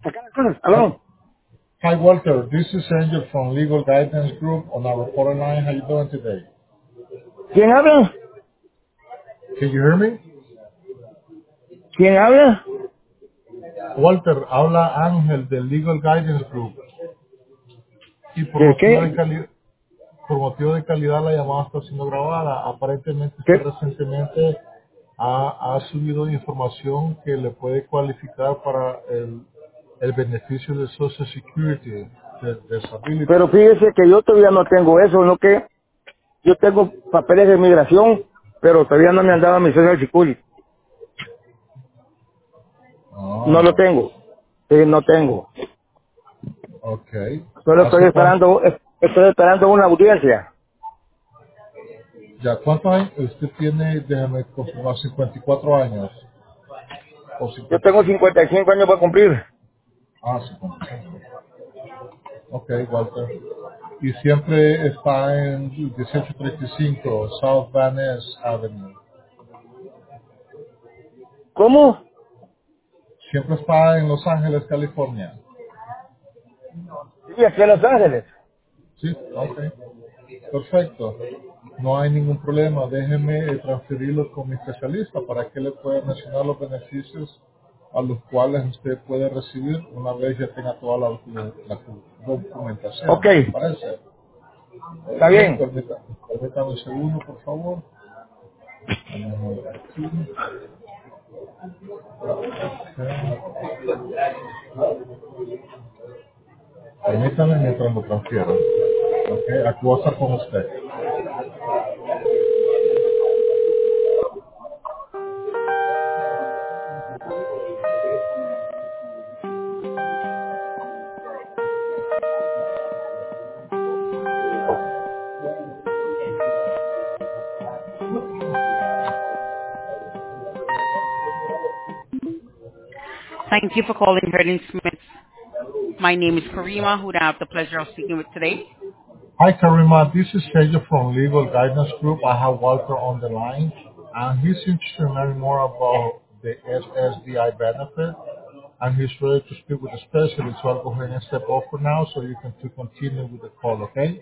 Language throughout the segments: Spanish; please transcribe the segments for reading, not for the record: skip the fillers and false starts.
Hi, Aló. hi, Walter. This is Angel from Legal Guidance Group on our reporter line. How you doing today? ¿Quién habla? Can you hear me? ¿Quién habla? Walter, habla Ángel del Legal Guidance Group. Y ¿De qué? por motivo de calidad la llamada está siendo grabada. Aparentemente usted ¿Qué? recientemente ha subido información que le puede cualificar para el beneficio de Social Security, de Disability. Pero fíjese que yo todavía no tengo eso, ¿no? Que yo tengo papeles de migración, pero todavía no me han dado mi social security. No lo Ah, tengo. Sí, no tengo. ok. Solo ¿Hace cuánto? estoy esperando una audiencia. Ya, ¿cuántos años? Usted tiene, déjame confirmar, 54 años o Yo tengo 55. 55 años para cumplir. Ah, 55. Ok, Walter. Y siempre está en 1835 South Van Ness Avenue. ¿Cómo? Siempre está en Los Ángeles, California. Sí, aquí en Los Ángeles. Sí, ok. Perfecto. No hay ningún problema. Déjeme transferirlo con mi especialista para que le pueda mencionar los beneficios a los cuales usted puede recibir una vez ya tenga toda la Ok, documentación. ¿Le parece? está Ok, bien. permítame un segundo, por favor. Vamos a ver aquí. Ok. Permítame mientras lo transfiero. Ok, aquí voy a estar con usted. Thank you for calling Herding Smith. My name is Karima, who I have the pleasure of speaking with today. Hi, Karima. This is Sergio from Legal Guidance Group. I have Walter on the line, and he's interested in learning more about the SSDI benefit, and he's ready to speak with the specialist. So I'll go ahead and step off for now so you can to continue with the call, okay?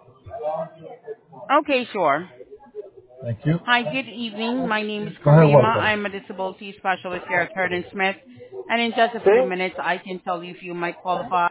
Okay, sure. Thank you. Hi, good evening. My name is Go ahead, Karima. Walter. I'm a disability specialist here at Herding Smith. And in just a few ¿Sí? minutes, I can tell you if you might qualify